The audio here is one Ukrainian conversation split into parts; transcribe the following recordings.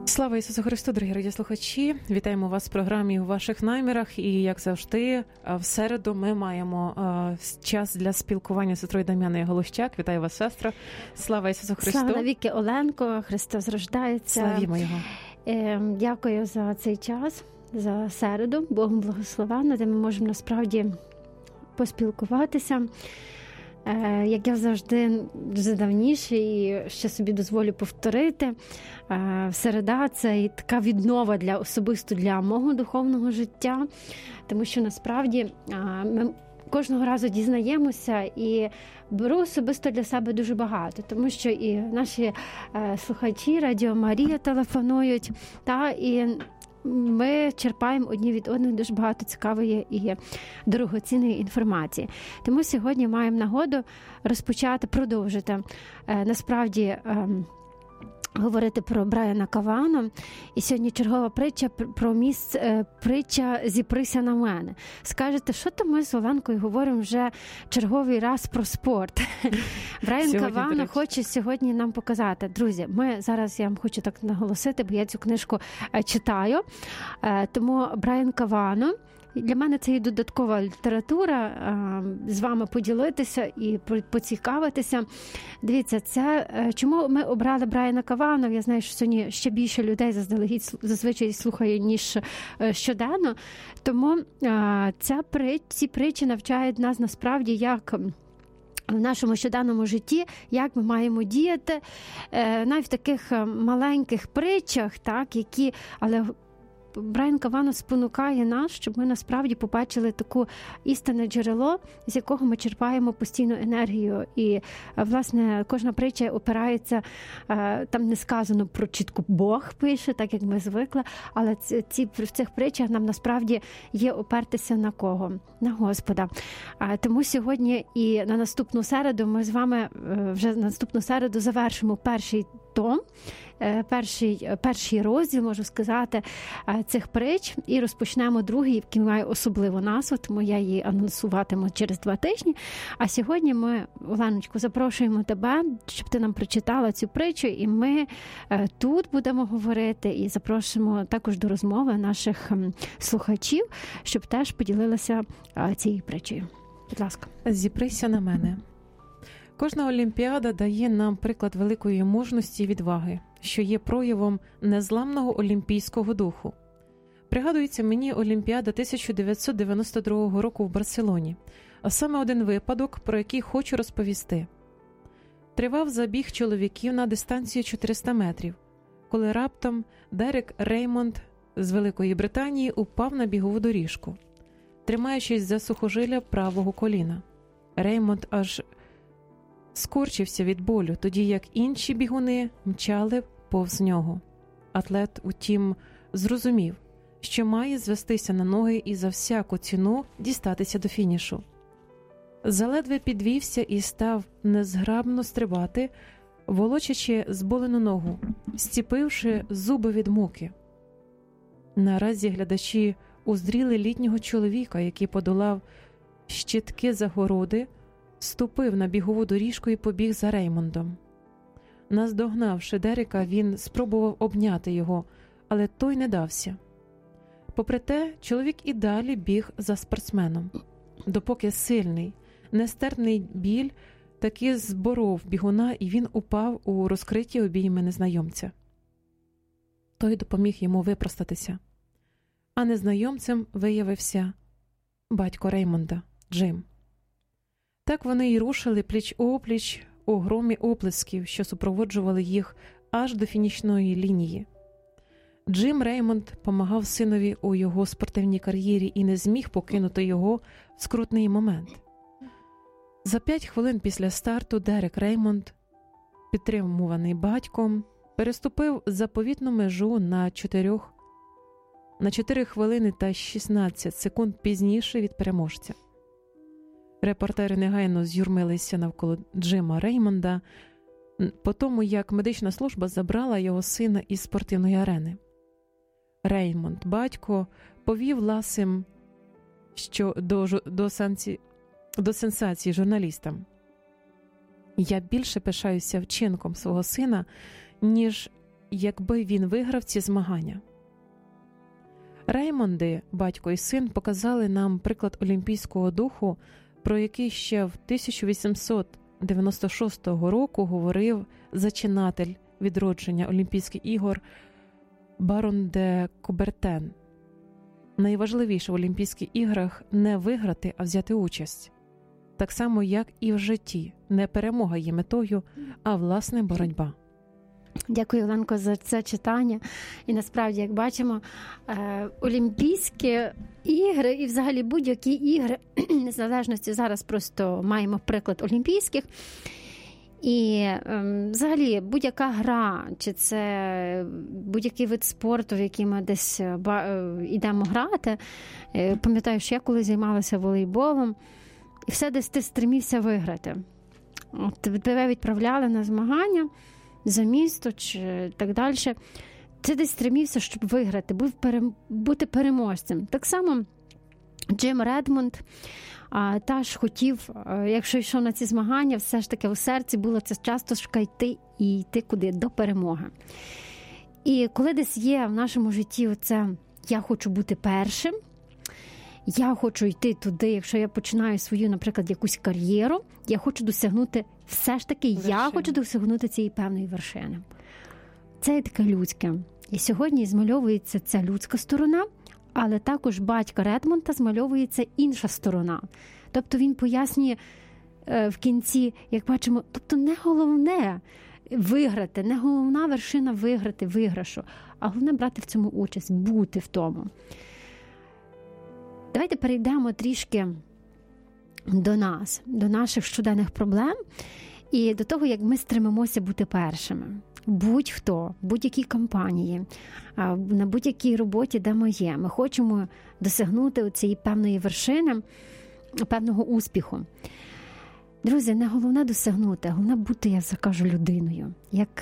Слава Ісусу Христу, дорогі радіослухачі! Вітаємо вас в програмі «У ваших намірах». І, як завжди, в середу ми маємо час для спілкування з сестрою Дам'яною Голущак. Вітаю вас, сестро! Слава Ісусу Христу! Слава навіки Оленко! Христос рождається! Славімо Його! Дякую за цей час, за середу. Богом благословена, де ми можемо насправді поспілкуватися. Як я завжди вже давніше і ще собі дозволю повторити, середа – це і така віднова особисто для мого духовного життя, тому що насправді ми кожного разу дізнаємося і беру особисто для себе дуже багато, тому що і наші слухачі Радіо Марія телефонують, і ми черпаємо одні від одних дуже багато цікавої і дорогоцінної інформації. Тому сьогодні маємо нагоду продовжити, насправді, говорити про Брайана Кавано. І сьогодні чергова притча притча «Зіприся на мене». Скажете, що то ми з Оленкою говоримо вже черговий раз про спорт? Брайан Кавано хоче сьогодні нам показати. Друзі, зараз я вам хочу так наголосити, бо я цю книжку читаю. Тому Брайан Кавано, для мене це і додаткова література, з вами поділитися і поцікавитися. Дивіться, чому ми обрали Брайана Кавано? Я знаю, що сьогодні ще більше людей зазвичай слухає, ніж щоденно. Тому ці притчі навчають нас насправді, як в нашому щоденному житті, як ми маємо діяти, навіть в таких маленьких притчах, але Брайан Кавано спонукає нас, щоб ми насправді побачили таке істинне джерело, з якого ми черпаємо постійну енергію. І, власне, кожна притча опирається, там не сказано про чітко Бог пише, так як ми звикли, але в цих притчах нам насправді є опертися на кого? На Господа. Тому сьогодні і на наступну середу ми з вами вже на наступну середу завершимо перший том, перший розділ, можу сказати, цих притч, і розпочнемо другий, який має особливу назву, тому я її анонсуватиму через 2 тижні. А сьогодні ми, Оленочку, запрошуємо тебе, щоб ти нам прочитала цю притчу, і ми тут будемо говорити, і запрошуємо також до розмови наших слухачів, щоб теж поділилися цією притчею. Будь ласка. «Зіприся на мене». Кожна олімпіада дає нам приклад великої мужності і відваги, що є проявом незламного олімпійського духу. Пригадується мені Олімпіада 1992 року в Барселоні, а саме один випадок, про який хочу розповісти. Тривав забіг чоловіків на дистанцію 400 метрів, коли раптом Дерек Реймонд з Великої Британії упав на бігову доріжку, тримаючись за сухожилля правого коліна. Реймонд аж скорчився від болю, тоді як інші бігуни мчали повз нього. Атлет, утім, зрозумів, що має звестися на ноги і за всяку ціну дістатися до фінішу. Заледве підвівся і став незграбно стрибати, волочачи зболену ногу, зціпивши зуби від муки. Наразі глядачі уздріли літнього чоловіка, який подолав щитки загороди, ступив на бігову доріжку і побіг за Реймондом. Наздогнавши Дерека, він спробував обняти його, але той не дався. Попри те, чоловік і далі біг за спортсменом, допоки сильний, нестерпний біль таки зборов бігуна, і він упав у розкриті обійми незнайомця. Той допоміг йому випростатися. А незнайомцем виявився батько Реймонда, Джим. Так вони й рушили пліч-опліч у громі оплесків, що супроводжували їх аж до фінішної лінії. Джим Реймонд помагав синові у його спортивній кар'єрі і не зміг покинути його в скрутний момент. За 5 хвилин після старту Дерек Реймонд, підтримуваний батьком, переступив заповітну межу на 4 хвилини та 16 секунд пізніше від переможця. Репортери негайно з'юрмилися навколо Джима Реймонда, по тому, як медична служба забрала його сина із спортивної арени. Реймонд, батько, повів ласим до сенсації журналістам. «Я більше пишаюся вчинком свого сина, ніж якби він виграв ці змагання. Реймонди, батько і син, показали нам приклад олімпійського духу, про який ще в 1896 року говорив зачинатель відродження Олімпійських ігор барон де Кубертен. Найважливіше в Олімпійських іграх не виграти, а взяти участь. Так само, як і в житті. Не перемога є метою, а власне боротьба. Дякую, Оленко, за це читання. І насправді, як бачимо, Олімпійські ігри і взагалі будь-які ігри, незалежності зараз просто маємо приклад олімпійських. І взагалі будь-яка гра, чи це будь-який вид спорту, в який ми десь йдемо грати. Пам'ятаю, що я коли займалася волейболом, і все десь ти стремився виграти. От тебе відправляли на змагання за місто чи так далі. Ти десь стремився, щоб виграти, бути переможцем. Так само Джим Редмонд теж хотів, якщо йшов на ці змагання, все ж таки у серці було це часто йти і йти куди? До перемоги. І коли десь є в нашому житті оце «я хочу бути першим», я хочу йти туди, якщо я починаю свою, наприклад, якусь кар'єру, я хочу досягнути, все ж таки, я хочу досягнути цієї певної вершини. Це є таке людське. І сьогодні змальовується ця людська сторона, але також батька Редмонда змальовується інша сторона. Тобто він пояснює в кінці, як бачимо, тобто не головне виграти, не головна вершина виграти виграшу, а головне брати в цьому участь, бути в тому. Давайте перейдемо трішки до нас, до наших щоденних проблем і до того, як ми стремимося бути першими. Будь-хто, в будь-якій компанії, на будь-якій роботі, де ми є, ми хочемо досягнути цієї певної вершини, певного успіху. Друзі, не головне досягнути, головне бути, я закажу, людиною. Як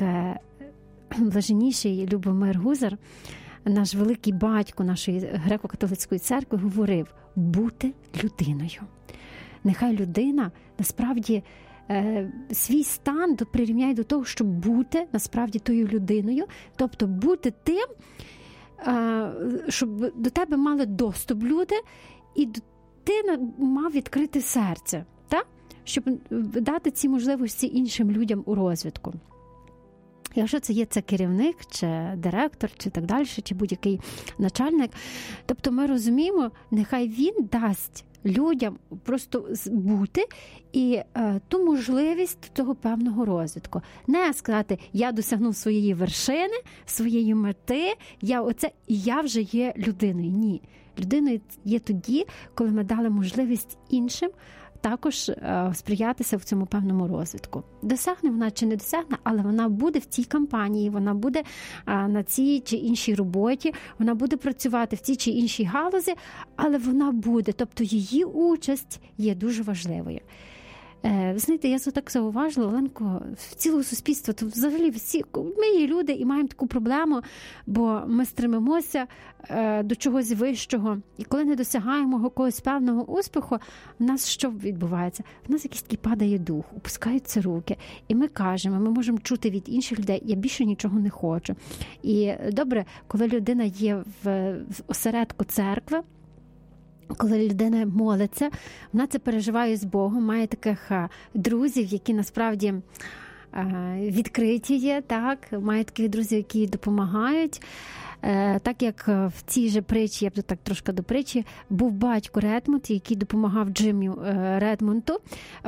блаженніший Любомир Гузар, наш великий батько нашої греко-католицької церкви, говорив бути людиною. Нехай людина насправді свій стан прирівняє до того, щоб бути насправді тою людиною, тобто бути тим, щоб до тебе мали доступ люди, і ти мав відкрити серце, так? Щоб дати ці можливості іншим людям у розвитку. Якщо це керівник, чи директор, чи так далі, чи будь-який начальник, тобто ми розуміємо, нехай він дасть людям просто бути і ту можливість того певного розвитку. Не сказати, я досягнув своєї вершини, своєї мети, я вже є людиною. Ні. Людиною є тоді, коли ми дали можливість іншим також сприятися в цьому певному розвитку. Досягне вона чи не досягне, але вона буде в цій компанії, вона буде на цій чи іншій роботі, вона буде працювати в цій чи іншій галузі, але вона буде, тобто її участь є дуже важливою. Ви знаєте, я так зауважила, Оленко, в цілого суспільства, то взагалі ми є люди і маємо таку проблему, бо ми стремимося до чогось вищого. І коли не досягаємо якогось певного успіху, в нас що відбувається? В нас якийсь такий падає дух, опускаються руки. І ми кажемо, ми можемо чути від інших людей, я більше нічого не хочу. І добре, коли людина є в осередку церкви, коли людина молиться, вона це переживає з Богом, має таких друзів, які насправді відкриті є, так? Має таких друзів, які допомагають. Так як в цій же притчі, я б так трошки до притчі, був батько Редмонд, який допомагав Джиммі Редмонду,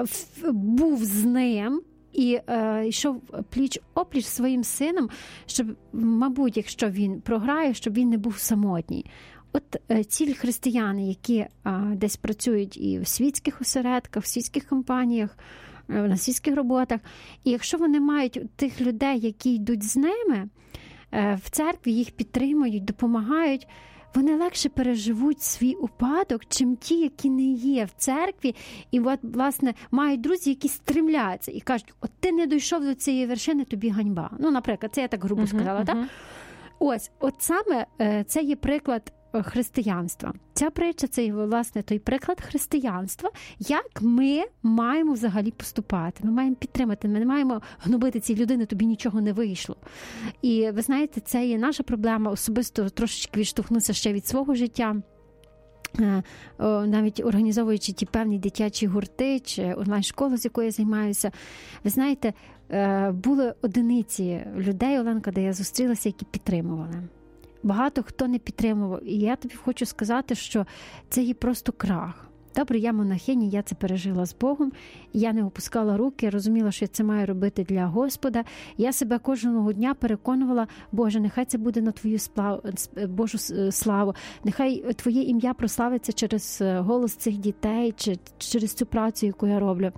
був з ним і йшов пліч-опліч своїм сином, щоб, мабуть, якщо він програє, щоб він не був самотній. От ці християни, які десь працюють і в світських осередках, в світських компаніях, на світських роботах, і якщо вони мають тих людей, які йдуть з ними, в церкві їх підтримують, допомагають, вони легше переживуть свій упадок, чим ті, які не є в церкві, і, власне, мають друзі, які стремляться і кажуть, от ти не дійшов до цієї вершини, тобі ганьба. Ну, наприклад, це я так грубо сказала, так? Ось, от саме це є приклад християнства. Ця притча – це, власне, той приклад християнства, як ми маємо взагалі поступати. Ми маємо підтримати, ми не маємо гнобити цій людини, тобі нічого не вийшло. І ви знаєте, це є наша проблема, особисто трошечки відштовхнутися ще від свого життя, навіть організовуючи ті певні дитячі гурти чи онлайн-школу, з якою я займаюся. Ви знаєте, були одиниці людей, Оленка, де я зустрілася, які підтримували. Багато хто не підтримував. І я тобі хочу сказати, що це є просто крах. Добре, я монахиня, я це пережила з Богом, я не опускала руки, розуміла, що я це маю робити для Господа. Я себе кожного дня переконувала, Боже, нехай це буде на Твою Божу славу, нехай Твоє ім'я прославиться через голос цих дітей, чи через цю працю, яку я роблю.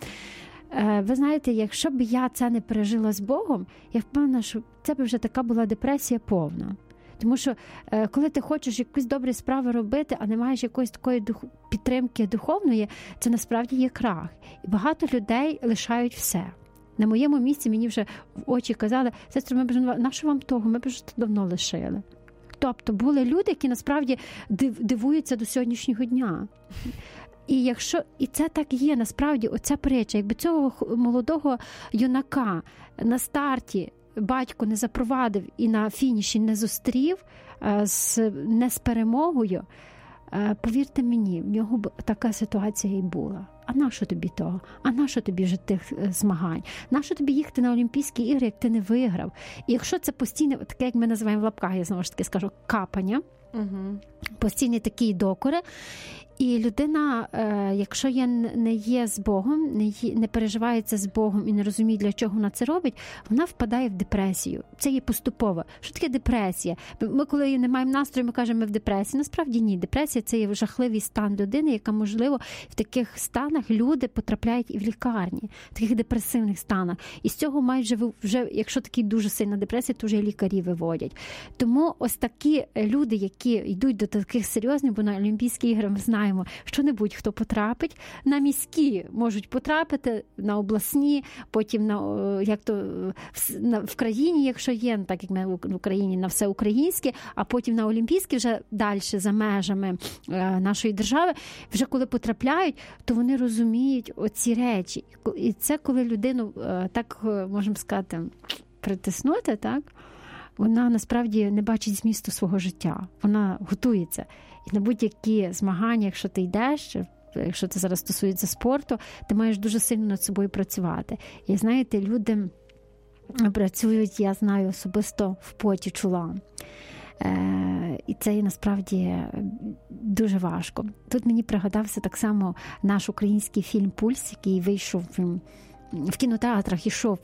Ви знаєте, якщо б я це не пережила з Богом, я впевнена, що це б вже така була депресія повна. Тому що, коли ти хочеш якусь добрі справи робити, а не маєш якоїсь такої підтримки духовної, це насправді є крах. І багато людей лишають все. На моєму місці мені вже в очі казали, сестро, ми б вже, на що вам того, ми б вже давно лишили. Тобто були люди, які насправді дивуються до сьогоднішнього дня. І це так є, насправді, оця притча, якби цього молодого юнака на старті батько не запровадив і на фініші не зустрів не з перемогою, повірте мені, в нього б така ситуація і була. А нащо тобі того? А нащо тобі вже тих змагань? Нащо тобі їхати на Олімпійські ігри, як ти не виграв? І якщо це постійне, таке, як ми називаємо в лапках, я знову ж таки скажу, капання, постійні такі докори, і людина, якщо не є з Богом, не переживається з Богом і не розуміє, для чого вона це робить, вона впадає в депресію. Це є поступово. Що таке депресія? Ми, коли не маємо настрою, ми кажемо, ми в депресії. Насправді ні. Депресія – це є жахливий стан людини, яка, можливо, в таких станах люди потрапляють і в лікарні, в таких депресивних станах. І з цього мають вже, якщо такі дуже сильна депресія, то вже лікарі виводять. Тому ось такі люди, які йдуть до таких серйозних, бо на Олімпійські ігри ми знаємо, що не будь-хто потрапить. На міські можуть потрапити, на обласні, потім в країні, якщо є, так як ми в Україні, на всеукраїнське, а потім на Олімпійські вже далі за межами нашої держави. Вже коли потрапляють, то вони розуміють оці речі. І це коли людину, так можемо сказати, притиснути, так? Вона насправді не бачить змісту свого життя. Вона готується. І на будь-які змагання, якщо ти йдеш, якщо це зараз стосується спорту, ти маєш дуже сильно над собою працювати. І знаєте, люди працюють, я знаю, особисто в поті чола. І це є насправді дуже важко. Тут мені пригадався так само наш український фільм «Пульс», який вийшов в кінотеатрах, ішов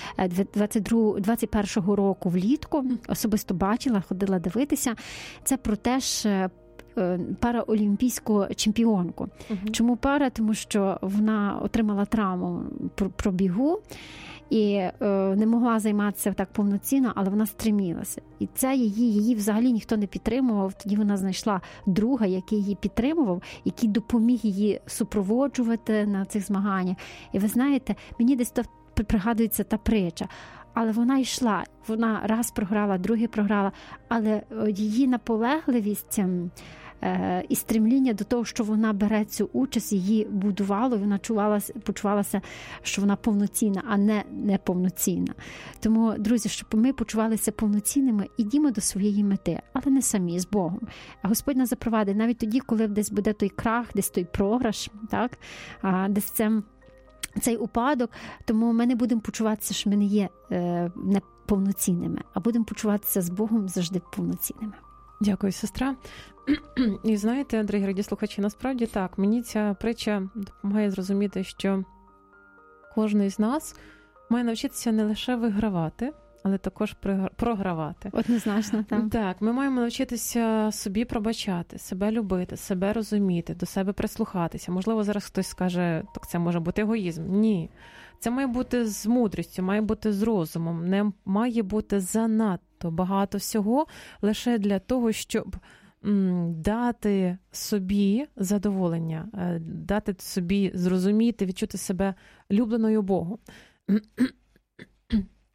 21-го року влітку. Особисто бачила, ходила дивитися. Це про теж параолімпійську чемпіонку. Чому пара? Тому що вона отримала травму про бігу і не могла займатися так повноцінно, але вона стремілася. І це її взагалі ніхто не підтримував. Тоді вона знайшла друга, який її підтримував, який допоміг її супроводжувати на цих змаганнях. І ви знаєте, мені десь пригадується та притча. Але вона йшла, вона раз програла, другий програла, але її наполегливість і стремління до того, що вона бере цю участь, її будувало, і вона почувалася, що вона повноцінна, а не неповноцінна. Тому, друзі, щоб ми почувалися повноцінними, ідімо до своєї мети, але не самі, з Богом. А Господь нас запровадить навіть тоді, коли десь буде той крах, десь той програш, так? Десь цей упадок, тому ми не будемо почуватися, що ми не є неповноцінними, а будемо почуватися з Богом завжди повноцінними. Дякую, сестра. І знаєте, дорогі радіослухачі, насправді так, мені ця притча допомагає зрозуміти, що кожен з нас має навчитися не лише вигравати, але також програвати. Однозначно, так. Так, ми маємо навчитися собі пробачати, себе любити, себе розуміти, до себе прислухатися. Можливо, зараз хтось скаже, так це може бути егоїзм. Ні. Це має бути з мудрістю, має бути з розумом, не має бути занадто багато всього лише для того, щоб дати собі задоволення, дати собі зрозуміти, відчути себе любленою Богом.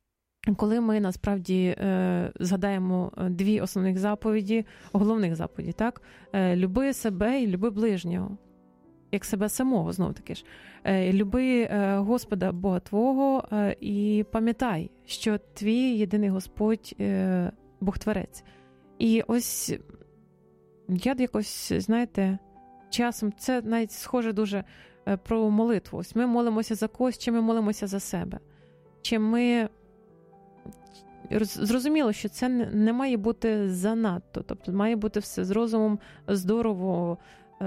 коли ми насправді згадаємо дві основних заповіді, головних заповіді, так? Люби себе і люби ближнього, як себе самого, знову таки ж. Люби Господа Бога твого і пам'ятай, що твій єдиний Господь Бог-творець. І ось я якось, знаєте, часом це навіть схоже дуже про молитву. Ось ми молимося за когось, чи ми молимося за себе. Чи ми... Зрозуміло, що це не має бути занадто. Тобто має бути все з розумом, здорово.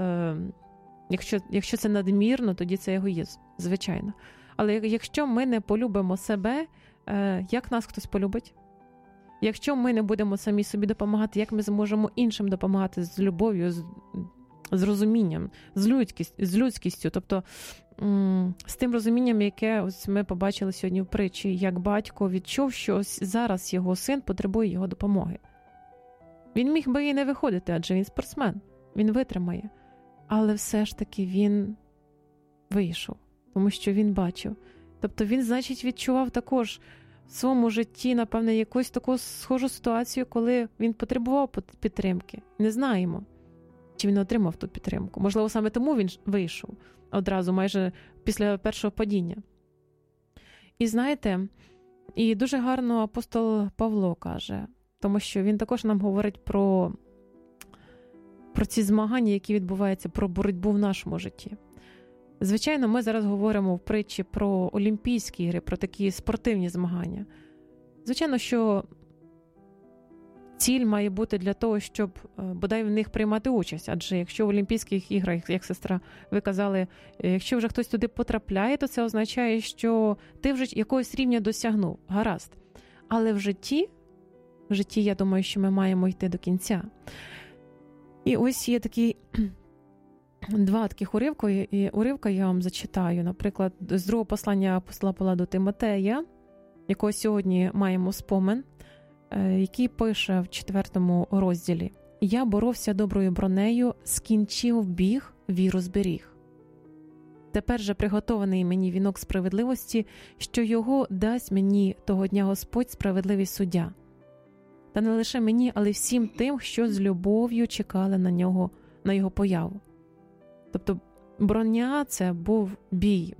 Якщо це надмірно, тоді це егоїзм, звичайно. Але якщо ми не полюбимо себе, як нас хтось полюбить? Якщо ми не будемо самі собі допомагати, як ми зможемо іншим допомагати з любов'ю, з розумінням, з людськістю, тобто з тим розумінням, яке ось ми побачили сьогодні в притчі, як батько відчув, що ось зараз його син потребує його допомоги. Він міг би і не виходити, адже він спортсмен, він витримає. Але все ж таки він вийшов, тому що він бачив. Тобто він, значить, відчував також в своєму житті, напевне, якусь таку схожу ситуацію, коли він потребував підтримки. Не знаємо, чи він отримав ту підтримку. Можливо, саме тому він вийшов одразу, майже після першого падіння. І знаєте, і дуже гарно апостол Павло каже, тому що він також нам говорить про ці змагання, які відбуваються, про боротьбу в нашому житті. Звичайно, ми зараз говоримо в притчі про Олімпійські ігри, про такі спортивні змагання. Звичайно, що ціль має бути для того, щоб бодай в них приймати участь. Адже якщо в Олімпійських іграх, як сестра, ви казали, якщо вже хтось туди потрапляє, то це означає, що ти вже якогось рівня досягнув. Гаразд. Але в житті, я думаю, що ми маємо йти до кінця. І ось є такі два таких уривка я вам зачитаю. Наприклад, з другого послання апостола Павла до Тимотея, якого сьогодні маємо спомин, який пише в 4 розділі. «Я боровся доброю бронею, скінчив біг, віру зберіг. Тепер же приготований мені вінок справедливості, що його дасть мені того дня Господь, справедливий суддя. Та не лише мені, але й всім тим, що з любов'ю чекали на його появу». Тобто броня – це був бій,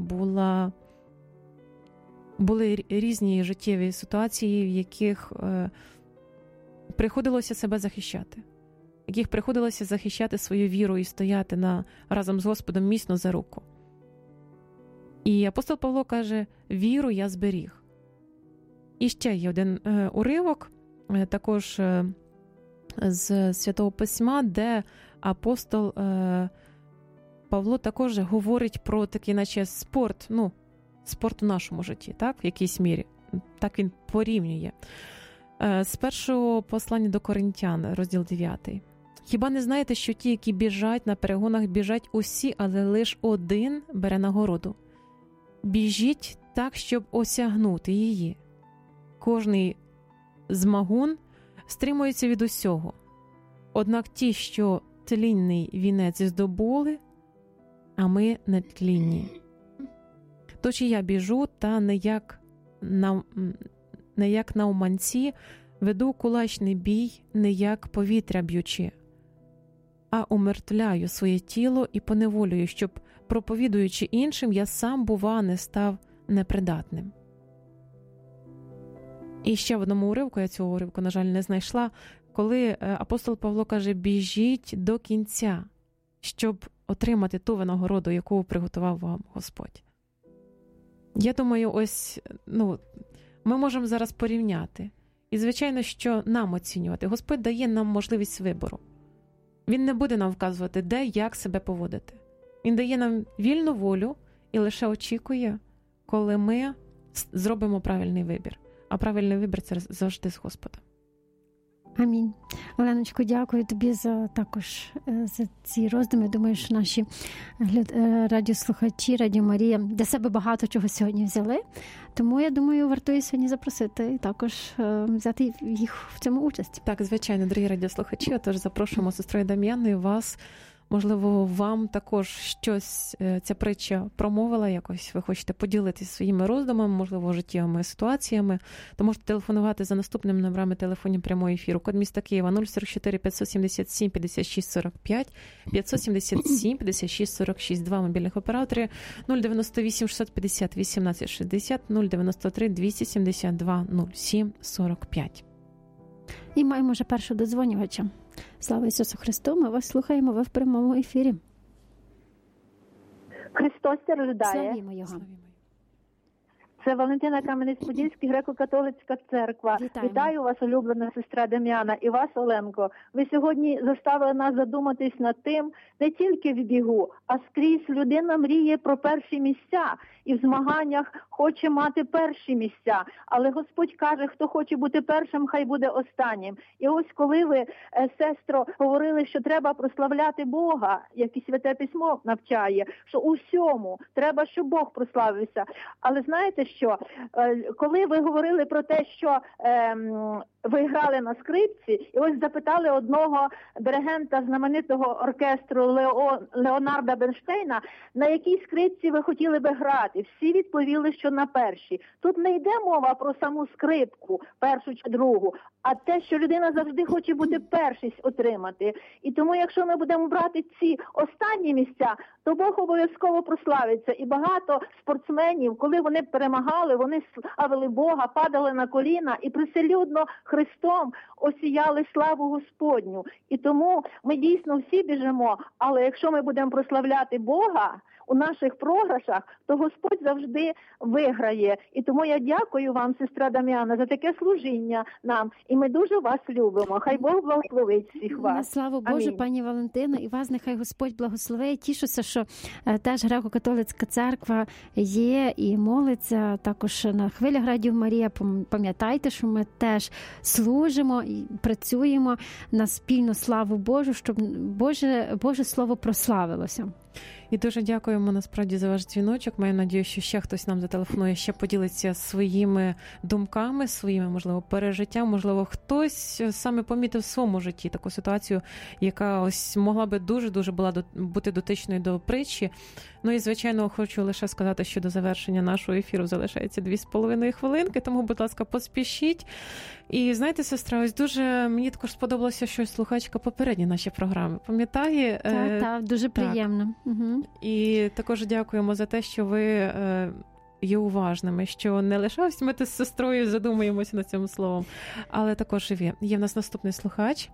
були різні життєві ситуації, в яких приходилося себе захищати, в яких приходилося захищати свою віру і стояти разом з Господом міцно за руку. І апостол Павло каже, віру я зберіг. І ще є один уривок, також з Святого Письма, де апостол Павло також говорить про такий, наче спорт в нашому житті, так, в якійсь мірі. Так він порівнює. З першого послання до Коринтян, розділ 9. «Хіба не знаєте, що ті, які біжать на перегонах, біжать усі, але лише один бере нагороду? Біжіть так, щоб осягнути її. Кожний змагун стримується від усього. Однак ті, що тлінний вінець здобули, а ми нетлінні. Тож і я біжу, та не як навманці, веду кулачний бій, не як повітря б'ючи, а умертвляю своє тіло і поневолюю, щоб, проповідуючи іншим, я сам, бува, не став непридатним». І ще в одному уривку, я цього уривку, на жаль, не знайшла, коли апостол Павло каже, біжіть до кінця, щоб отримати ту винагороду, яку приготував вам Господь. Я думаю, ось, ми можемо зараз порівняти. І, звичайно, що нам оцінювати. Господь дає нам можливість вибору. Він не буде нам вказувати, де, як себе поводити. Він дає нам вільну волю і лише очікує, коли ми зробимо правильний вибір. А правильний вибір – це завжди з Господом. Амінь. Оленочко, дякую тобі за ці роздуми. Думаю, що наші радіослухачі, Радіо Марія для себе багато чого сьогодні взяли. Тому, я думаю, вартує сьогодні запросити і також взяти їх в цьому участь. Так, звичайно, дорогі радіослухачі, тож запрошуємо сестрою Дам'яною вас Можливо, вам також щось ця притча промовила якось, ви хочете поділитися своїми роздумами, можливо, життєвими ситуаціями, то можете телефонувати за наступними номерами телефонів прямого ефіру. Код міста Києва 044 577 56 45, 577 56 46, два мобільних оператори 098 650 18 60, 093 272 07 45. І маємо вже першого додзвонювача. Слава Ісусу Христу, ми вас слухаємо, ви в прямому ефірі. Христос рождає. Славімо Його. Це Валентина Кам'янець-Подільський, греко-католицька церква. Вітаю вас, улюблена сестра Дем'яна, і вас, Оленко. Ви сьогодні заставили нас задуматись над тим, не тільки в бігу, а скрізь людина мріє про перші місця. І в змаганнях хоче мати перші місця. Але Господь каже, хто хоче бути першим, хай буде останнім. І ось коли ви, сестро, говорили, що треба прославляти Бога, як і Святе Письмо навчає, що у всьому треба, щоб Бог прославився. Але знаєте що? Коли ви говорили про те, що ви грали на скрипці, і ось запитали одного диригента знаменитого оркестру Леонарда Бернштейна, на якій скрипці ви хотіли би грати. Всі відповіли, що на першій. Тут не йде мова про саму скрипку, першу чи другу, а те, що людина завжди хоче бути першість отримати. І тому, якщо ми будемо брати ці останні місця, то Бог обов'язково прославиться. І багато спортсменів, коли вони перемагали, вони славили Бога, падали на коліна і приселюдно Христом осіяли славу Господню. І тому ми дійсно всі біжимо, але якщо ми будемо прославляти Бога у наших програшах, то Господь завжди виграє. І тому я дякую вам, сестра Дам'яна, за таке служіння нам. І ми дуже вас любимо. Хай Бог благословить всіх вас. На славу Божу, амінь. Пані Валентино, і вас нехай Господь благословить. Тішуся, що теж греко-католицька церква є і молиться також на хвилях Радіо Марія. Пам'ятайте, що ми теж служимо і працюємо на спільну славу Божу, щоб Боже Слово прославилося. І дуже дякуємо насправді за ваш дзвіночок. Маю надію, що ще хтось нам зателефонує, ще поділиться своїми думками, своїми, можливо, пережиттям. Можливо, хтось саме помітив в своєму житті таку ситуацію, яка ось могла би дуже-дуже бути дотичною до притчі. Ну і, звичайно, хочу лише сказати, що до завершення нашого ефіру залишається 2,5 хвилинки, тому, будь ласка, поспішіть. І, знаєте, сестра, ось дуже мені також сподобалося, що слухачка попередні наші програми пам'ятає. Так, дуже приємно. Так. Угу. І також дякуємо за те, що ви є уважними, що не лише ось ми з сестрою задумуємося над цим словом, але також і ви. Є в нас наступний слухач.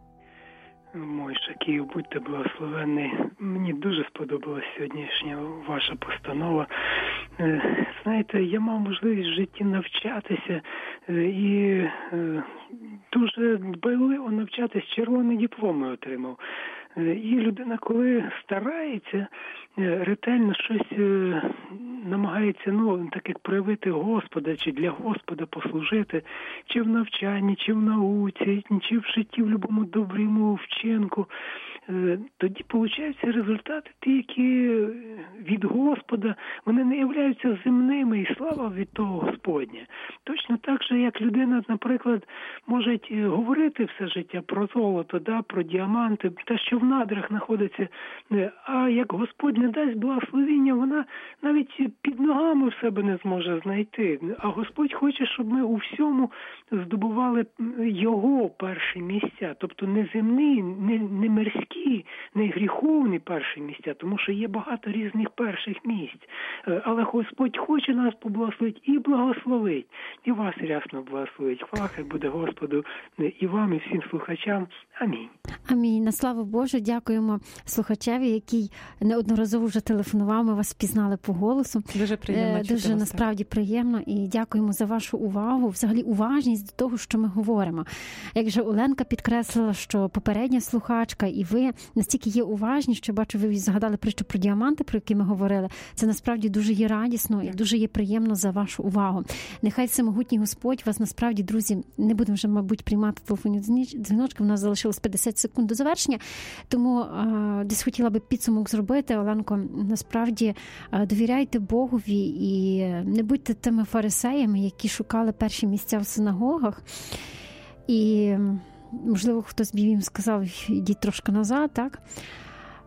Мойша Київ, будьте благословенні. Мені дуже сподобалась сьогоднішня ваша постанова. Знаєте, я мав можливість в житті навчатися і дуже дбайливо навчатись, червоні дипломи отримав. І людина, коли старається, ретельно щось намагається, так як проявити Господа, чи для Господа послужити, чи в навчанні, чи в науці, чи в житті, в будь-якому доброму вчинку, тоді получаються результати ті, які від Господа, вони не являються земними, і слава від того Господня. Точно так же, як людина, наприклад, може говорити все життя про золото, про діаманти, те, що в надрах знаходиться, а як Господь не дасть благословіння, вона навіть під ногами в себе не зможе знайти. А Господь хоче, щоб ми у всьому здобували Його перші місця, тобто не земні, не мирські, не гріховні перші місця, тому що є багато різних перших місць. Але Господь хоче нас поблагословити і благословить, і вас рясно благословить. Хвала хай буде Господу і вам, і всім слухачам. Амінь. Амінь. На славу Божу, дякуємо слухачеві, який неодноразово вже телефонував, ми вас впізнали по голосу. Дуже приємно. Дуже насправді приємно, і дякуємо за вашу увагу, взагалі уважність до того, що ми говоримо. Як же Оленка підкреслила, що попередня слухачка і ви настільки є уважні, що, бачу, ви згадали притчу про діаманти, про які ми говорили. Це насправді дуже є радісно і дуже є приємно за вашу увагу. Нехай всемогутній Господь вас насправді, друзі, не будемо вже, мабуть, приймати телефонні дзвіночки, у нас залишилось 50 секунд до завершення, тому десь хотіла би підсумок зробити. Оленко, насправді довіряйте Богові і не будьте тими фарисеями, які шукали перші місця в синагогах. І, можливо, хтось б їм сказав, йдіть трошки назад, так?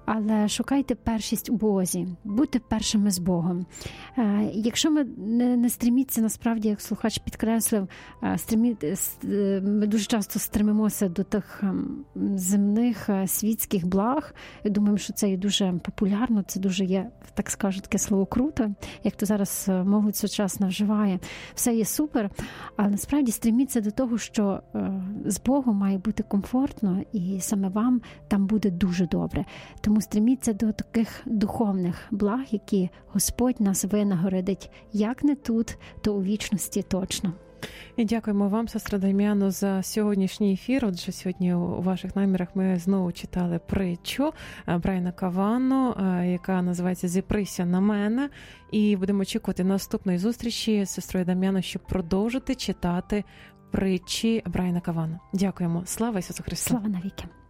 але шукайте першість у Бозі, будьте першими з Богом. Якщо ми не стреміться, насправді, як слухач підкреслив, ми дуже часто стремимося до тих земних світських благ, і думаємо, що це є дуже популярно, це дуже є, так скажу, таке слово круто, як то зараз молодь сучасна вживає. Все є супер, але насправді стреміться до того, що з Богом має бути комфортно, і саме вам там буде дуже добре. Тому стреміться до таких духовних благ, які Господь нас винагородить, як не тут, то у вічності точно. І дякуємо вам, сестра Дам'яно, за сьогоднішній ефір. Отже, сьогодні у ваших намірах ми знову читали притчу Брайана Кавану, яка називається «Зіприся на мене». І будемо очікувати наступної зустрічі з сестрою Дам'яно, щоб продовжити читати притчі Брайана Кавана. Дякуємо. Слава Ісусу Христу! Слава навіки!